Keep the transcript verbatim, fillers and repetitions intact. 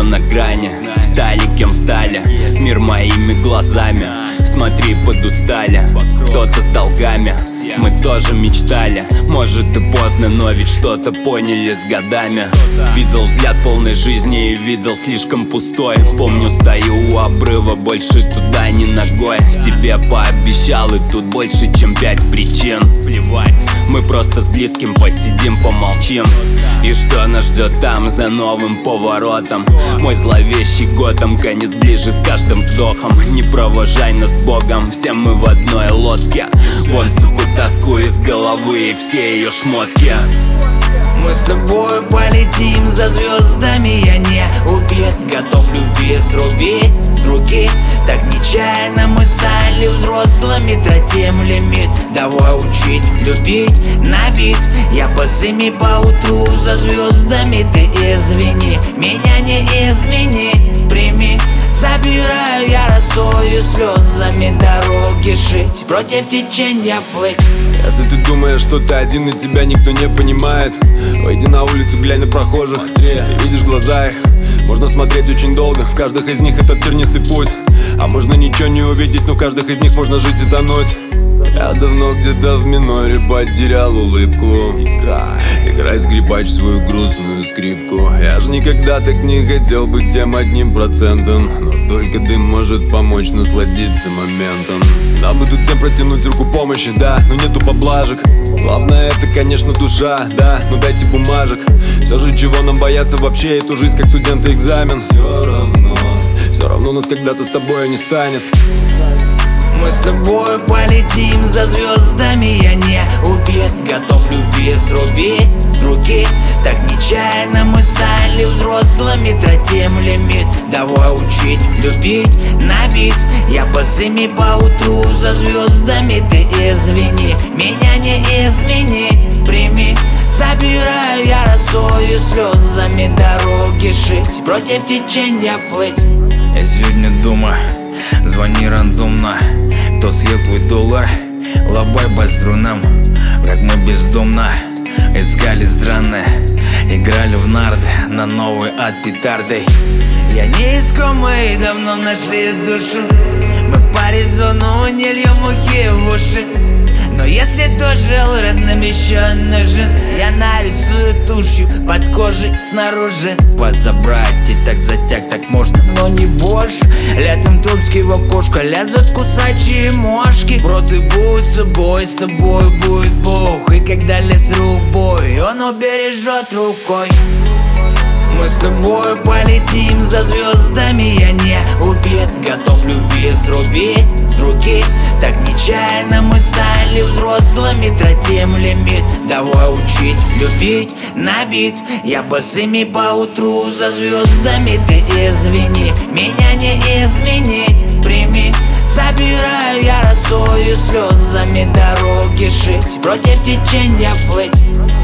на грани, стали кем стали, мир моими глазами. Смотри, подустали, кто-то с долгами, мы тоже мечтали. Может и поздно, но ведь что-то поняли с годами. Видел взгляд полной жизни и видел слишком пустой. Помню, стою у обрыва, больше туда ни ногой. Себе пообещал, и тут больше, чем пять причин. Плевать, мы просто с близким посидим, помолчим. И что нас ждет там за новым поворотом? Мой зловещий Готэм, конец ближе с каждым вздохом. Не провожай нас с Богом, все мы в одной лодке. Вон, суку, тоску из головы и все ее шмотки. Мы с тобой полетим за звездами, я не убит, готов любви срубить с руки. Так нечаянно мы стали взрослыми, тратим лимит. Давай учить, любить, набит. Я босыми по утру за звездами, ты извини, меня не изменить, прими. Собираю я росою слезами дороги шить, против течения плыть. Если ты думаешь, что ты один и тебя никто не понимает, выйди на улицу, глянь на прохожих, ты видишь глаза их. Можно смотреть очень долго, в каждых из них этот тернистый путь. А можно ничего не увидеть, но в каждых из них можно жить и тонуть. Я давно где-то в миноре потерял улыбку. Играй, играй, скрипач, свою грустную скрипку. Я ж никогда так не хотел быть тем одним процентом, но только ты может помочь насладиться моментом. Нам бы тут всем протянуть руку помощи, да, но нету поблажек. Главное это, конечно, душа, да, ну дайте бумажек. Все же чего нам бояться вообще, эту жизнь как студенты экзамен. Все равно, все равно нас когда-то с тобой не станет. Мы с тобой полетим за звездами, я не убит, готов любви срубить с руки. Так нечаянно мы стали взрослыми, тратим лимит. Давай учить, любить, набит. Я босыми по утру за звездами, ты извини, меня не изменить, прими. Собираю я росою слезами дороги шить, против течения плыть. Я сегодня дома, звони рандомно. Кто съел твой доллар? Лобай по струнам. Как мы бездомно искали странное, играли в нарды на новый ад петардой. Я не искомый, давно нашли душу. Мы по резону не льем мухи в уши. Но если дожил, родным еще нужен. Я нарисую тушью под кожей снаружи. Позабрать и так затяг, так можно, но не больше. Летом тульский в окошко лезут кусачие мошки. Бро, ты будь собой, с тобой будет Бог. И когда лес рукой, он убережет рукой. Мы с тобой полетим за звездами, я не убит, готов любви срубить с руки. Так нечаянно мы стали взрослыми, тратим лимит. Давай учить, любить, набит. Я босыми по утру за звездами, ты извини, меня не изменить, прими. Собираю я росою слезами дороги шить, против течения плыть.